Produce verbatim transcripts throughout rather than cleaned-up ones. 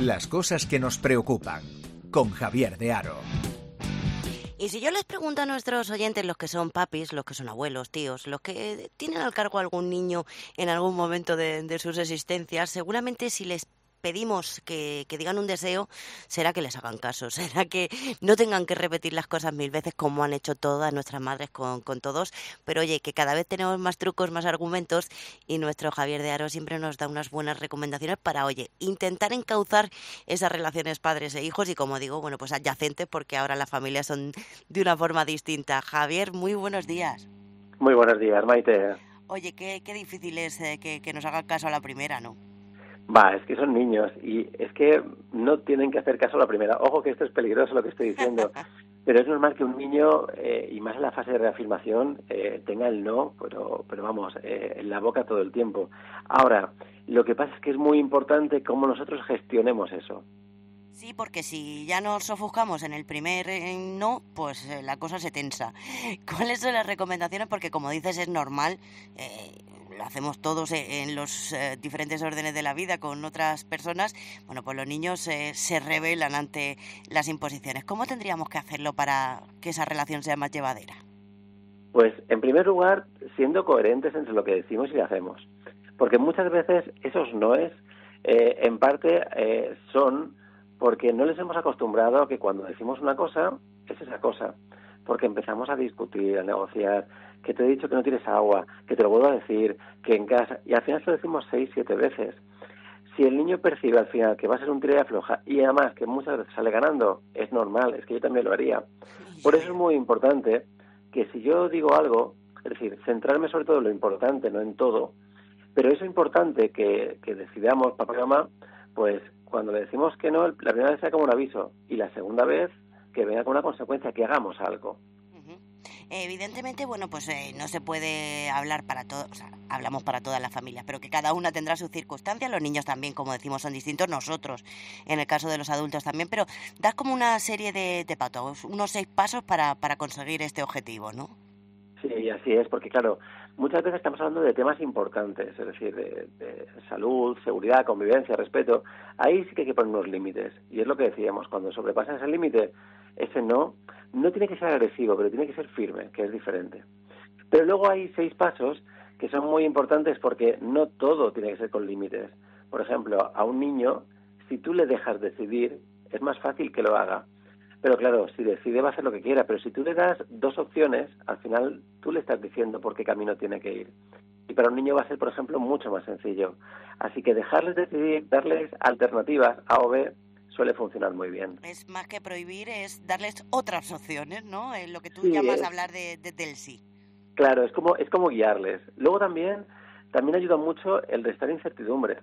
Las cosas que nos preocupan, con Javier de Haro. Y si yo les pregunto a nuestros oyentes, los que son papis, los que son abuelos, tíos, los que tienen al cargo a algún niño en algún momento de, de sus existencias, seguramente si les pedimos que, que digan un deseo, será que les hagan caso, será que no tengan que repetir las cosas mil veces como han hecho todas nuestras madres con, con todos, pero oye, que cada vez tenemos más trucos, más argumentos, y nuestro Javier de Haro siempre nos da unas buenas recomendaciones para, oye, intentar encauzar esas relaciones padres e hijos y, como digo, bueno, pues adyacentes, porque ahora las familias son de una forma distinta. Javier, muy buenos días. Muy buenos días, Maite. Oye, qué, qué difícil es eh, que, que nos hagan caso a la primera, ¿no? Va, es que son niños y es que no tienen que hacer caso a la primera. Ojo que esto es peligroso lo que estoy diciendo, pero es normal que un niño, eh, y más en la fase de reafirmación, eh, tenga el no, pero, pero vamos, eh, en la boca todo el tiempo. Ahora, lo que pasa es que es muy importante cómo nosotros gestionemos eso. Sí, porque si ya nos ofuscamos en el primer eh, no, pues eh, la cosa se tensa. ¿Cuáles son las recomendaciones? Porque, como dices, es normal, eh, lo hacemos todos en los eh, diferentes órdenes de la vida con otras personas. Bueno, pues los niños eh, se rebelan ante las imposiciones. ¿Cómo tendríamos que hacerlo para que esa relación sea más llevadera? Pues, en primer lugar, siendo coherentes entre lo que decimos y lo hacemos. Porque muchas veces esos noes, eh, en parte, eh, son porque no les hemos acostumbrado a que cuando decimos una cosa, es esa cosa. Porque empezamos a discutir, a negociar, que te he dicho que no tienes agua, que te lo vuelvo a decir, que en casa... Y al final se lo decimos seis, siete veces. Si el niño percibe al final que va a ser un tira y afloja, y además que muchas veces sale ganando, es normal, es que yo también lo haría. Por eso es muy importante que si yo digo algo, es decir, centrarme sobre todo en lo importante, no en todo, pero es importante que, que decidamos, papá y mamá, pues cuando le decimos que no, la primera vez sea como un aviso, y la segunda vez que venga con una consecuencia, que hagamos algo. Uh-huh. Evidentemente, bueno, pues eh, no se puede hablar para todos, o sea, hablamos para todas las familias, pero que cada una tendrá sus circunstancias. Los niños también, como decimos, son distintos, nosotros, en el caso de los adultos también, pero das como una serie de, de pasos, unos seis pasos para, para conseguir este objetivo, ¿no? Sí, así es, porque claro, muchas veces estamos hablando de temas importantes, es decir, de, de salud, seguridad, convivencia, respeto. Ahí sí que hay que poner unos límites, y es lo que decíamos, cuando sobrepasan ese límite, ese no, no tiene que ser agresivo, pero tiene que ser firme, que es diferente. Pero luego hay seis pasos que son muy importantes porque no todo tiene que ser con límites. Por ejemplo, a un niño, si tú le dejas decidir, es más fácil que lo haga. Pero claro, si decide va a hacer lo que quiera, pero si tú le das dos opciones, al final tú le estás diciendo por qué camino tiene que ir. Y para un niño va a ser, por ejemplo, mucho más sencillo. Así que dejarles decidir, darles alternativas A o B, suele funcionar muy bien. Es más que prohibir, es darles otras opciones, ¿no? Es lo que tú Sí, llamas es, hablar de, de, del sí. Claro, es como, es como guiarles. Luego también, también ayuda mucho el restar incertidumbre.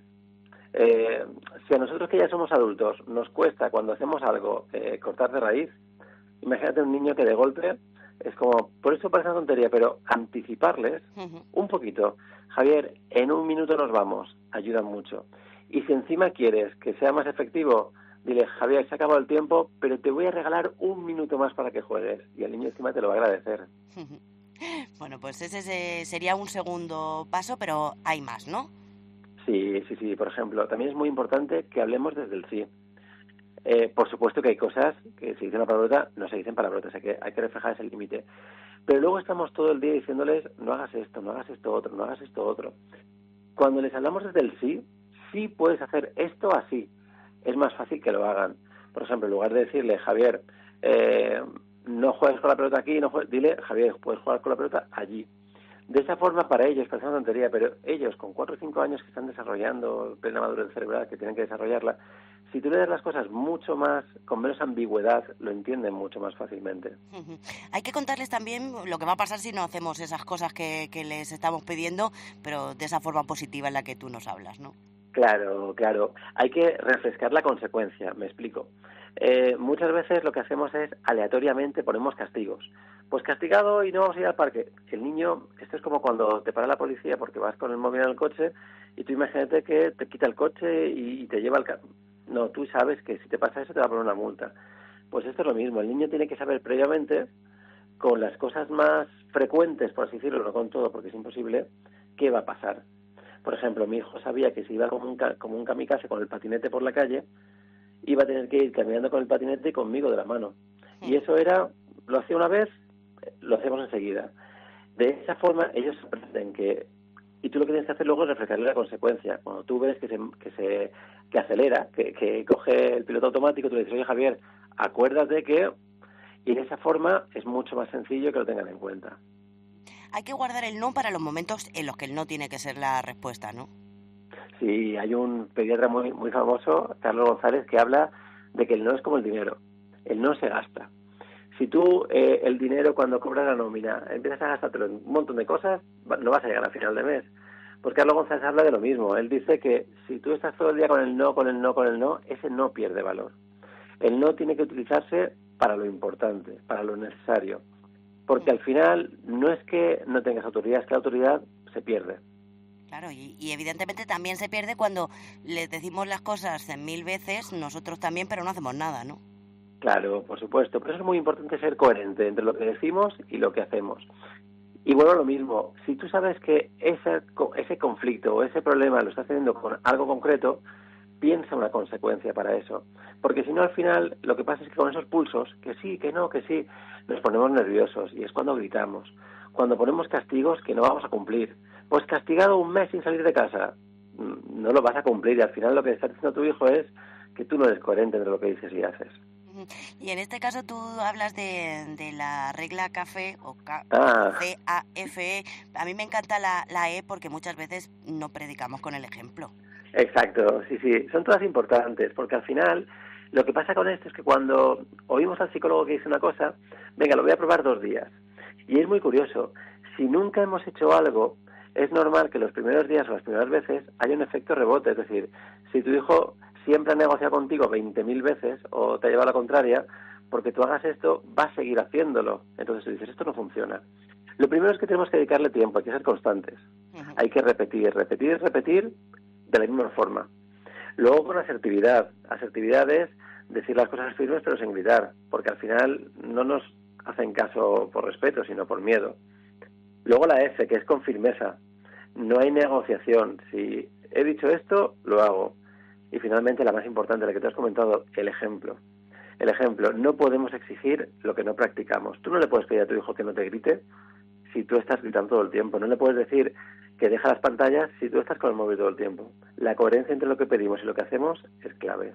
Eh, si a nosotros que ya somos adultos nos cuesta cuando hacemos algo eh, cortar de raíz, imagínate un niño que de golpe es como, por eso parece una tontería, pero anticiparles uh-huh. un poquito. Javier, en un minuto nos vamos, ayuda mucho. Y si encima quieres que sea más efectivo, dile, Javier, se ha acabado el tiempo, pero te voy a regalar un minuto más para que juegues. Y el niño encima te lo va a agradecer. Uh-huh. Bueno, pues ese sería un segundo paso, pero hay más, ¿no? Sí, sí, sí. Por ejemplo, también es muy importante que hablemos desde el sí. Eh, por supuesto que hay cosas que se dicen a palabrota, no se dicen palabrotas, hay que, hay que reflejar ese límite. Pero luego estamos todo el día diciéndoles, no hagas esto, no hagas esto otro, no hagas esto otro. Cuando les hablamos desde el sí, sí puedes hacer esto así. Es más fácil que lo hagan. Por ejemplo, en lugar de decirle, Javier, eh, no juegues con la pelota aquí, no juegues, dile, Javier, puedes jugar con la pelota allí. De esa forma, para ellos, parece una tontería, pero ellos, con cuatro o cinco años que están desarrollando plena madurez cerebral, que tienen que desarrollarla, si tú le das las cosas mucho más, con menos ambigüedad, lo entienden mucho más fácilmente. Uh-huh. Hay que contarles también lo que va a pasar si no hacemos esas cosas que, que les estamos pidiendo, pero de esa forma positiva en la que tú nos hablas, ¿no? Claro, claro. Hay que refrescar la consecuencia, me explico. Eh, muchas veces lo que hacemos es, aleatoriamente, ponemos castigos. Pues castigado y no vamos a ir al parque. El niño, esto es como cuando te para la policía porque vas con el móvil en el coche y tú imagínate que te quita el coche y, y te lleva al... Ca- no, tú sabes que si te pasa eso te va a poner una multa. Pues esto es lo mismo. El niño tiene que saber previamente, con las cosas más frecuentes, por así decirlo, no con todo porque es imposible, qué va a pasar. Por ejemplo, mi hijo sabía que si iba como un, como un kamikaze con el patinete por la calle, iba a tener que ir caminando con el patinete conmigo de la mano. Y eso era, lo hacía una vez, lo hacemos enseguida. De esa forma ellos aprenden que, y tú lo que tienes que hacer luego es reflejarle la consecuencia. Cuando tú ves que se que se que acelera, que, que coge el piloto automático, tú le dices, oye Javier, acuérdate que, y de esa forma es mucho más sencillo que lo tengan en cuenta. Hay que guardar el no para los momentos en los que el no tiene que ser la respuesta, ¿no? Sí, hay un pediatra muy muy famoso, Carlos González, que habla de que el no es como el dinero. El no se gasta. Si tú eh, el dinero cuando cobras la nómina empiezas a gastártelo en un montón de cosas, no vas a llegar a final de mes. Pues Carlos González habla de lo mismo. Él dice que si tú estás todo el día con el no, con el no, con el no, ese no pierde valor. El no tiene que utilizarse para lo importante, para lo necesario. Porque al final no es que no tengas autoridad, es que la autoridad se pierde. Claro, y, y evidentemente también se pierde cuando les decimos las cosas cien mil veces, nosotros también, pero no hacemos nada, ¿no? Claro, por supuesto. Por eso es muy importante ser coherente entre lo que decimos y lo que hacemos. Y bueno, lo mismo, si tú sabes que ese, ese conflicto o ese problema lo estás teniendo con algo concreto, piensa una consecuencia para eso. Porque si no, al final, lo que pasa es que con esos pulsos, que sí, que no, que sí, nos ponemos nerviosos y es cuando gritamos. Cuando ponemos castigos que no vamos a cumplir. Pues castigado un mes sin salir de casa, no lo vas a cumplir y al final lo que está diciendo tu hijo es que tú no eres coherente entre lo que dices y haces. Y en este caso tú hablas de, de la regla CAFE o K, ah. C A F E. A mí me encanta la, la E porque muchas veces no predicamos con el ejemplo. Exacto, sí, sí, son todas importantes porque al final lo que pasa con esto es que cuando oímos al psicólogo que dice una cosa, venga, lo voy a probar dos días. Y es muy curioso, si nunca hemos hecho algo, es normal que los primeros días o las primeras veces haya un efecto rebote. Es decir, si tu hijo siempre ha negociado contigo veinte mil veces o te ha llevado a la contraria, porque tú hagas esto, va a seguir haciéndolo. Entonces tú dices, esto no funciona. Lo primero es que tenemos que dedicarle tiempo, hay que ser constantes. Uh-huh. Hay que repetir, repetir, repetir de la misma forma. Luego con asertividad. Asertividad es decir las cosas firmes pero sin gritar, porque al final no nos hacen caso por respeto, sino por miedo. Luego la F, que es con firmeza. No hay negociación. Si he dicho esto, lo hago. Y finalmente, la más importante, la que te has comentado, el ejemplo. El ejemplo. No podemos exigir lo que no practicamos. Tú no le puedes pedir a tu hijo que no te grite si tú estás gritando todo el tiempo. No le puedes decir que deja las pantallas si tú estás con el móvil todo el tiempo. La coherencia entre lo que pedimos y lo que hacemos es clave.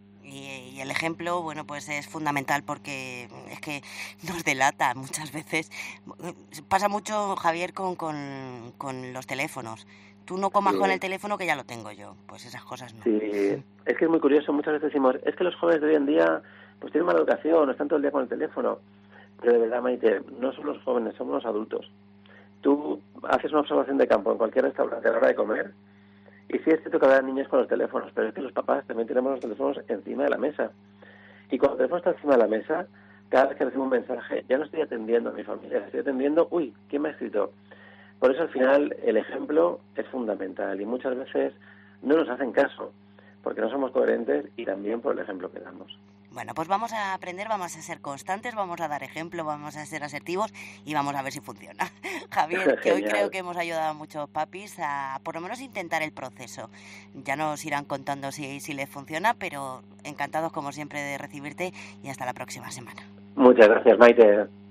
Y, y el ejemplo, bueno, pues es fundamental porque es que nos delata muchas veces. Pasa mucho, Javier, con, con, con los teléfonos. Tú no comas sí. con el teléfono que ya lo tengo yo. Pues esas cosas no. Sí, es que es muy curioso. Muchas veces decimos, es que los jóvenes de hoy en día pues tienen mala educación, están todo el día con el teléfono. Pero de verdad, Maite, no son los jóvenes, somos los adultos. Tú haces una observación de campo en cualquier restaurante a la hora de comer y sí es cierto que habrá niños con los teléfonos, pero es que los papás también tenemos los teléfonos encima de la mesa. Y cuando el teléfono está encima de la mesa, cada vez que recibo un mensaje, ya no estoy atendiendo a mi familia, estoy atendiendo, uy, ¿quién me ha escrito? Por eso al final el ejemplo es fundamental y muchas veces no nos hacen caso porque no somos coherentes y también por el ejemplo que damos. Bueno, pues vamos a aprender, vamos a ser constantes, vamos a dar ejemplo, vamos a ser asertivos y vamos a ver si funciona. Javier, que hoy creo que hemos ayudado a muchos papis a por lo menos intentar el proceso. Ya nos irán contando si, si les funciona, pero encantados como siempre de recibirte y hasta la próxima semana. Muchas gracias, Maite.